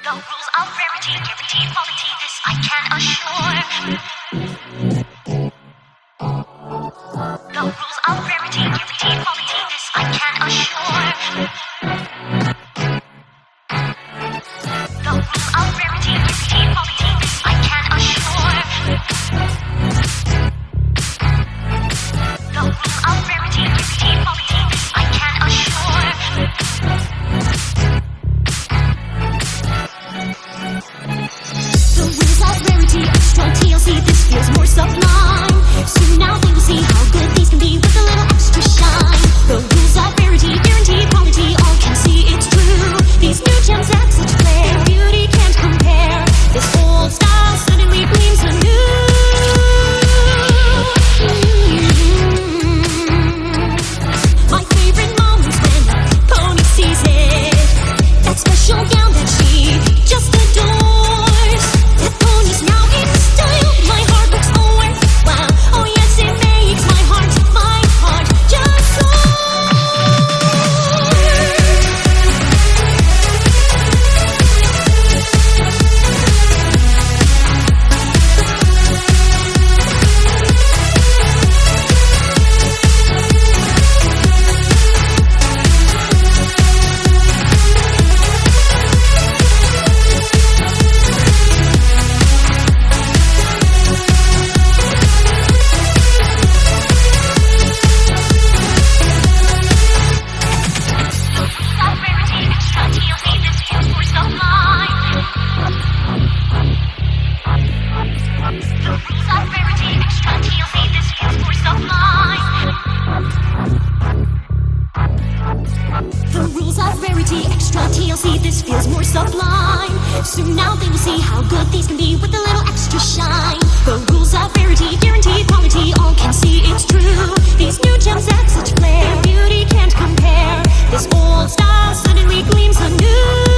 The rules of rarity guarantee quality, this I can assure. The rules of rarity guarantee quality, this I can assure. The rules of rarity guarantee quality, this I can assure. The rules of rarity guarantee quality, this I can assure. The rules of rarity, extra TLC, this feels more sublime. Soon now they will see how good these can be with a little extra shine. The rules of rarity, guarantee quality, all can see it's true. These new gems add such flair, beauty can't compare. This old style suddenly gleams anew. My favorite moment's when Pony sees it. That special gown that she just adores. That pony's now in style. My heart looks over. Wow, oh yes, it makes my heart just soar. The rules of rarity, extra TLC, this feels more sublime. Soon now they will see how good these can be with a little extra shine. The rules of rarity, guarantee quality, all can see it's true. These new gems add such flair, beauty can't compare. This old style suddenly gleams anew.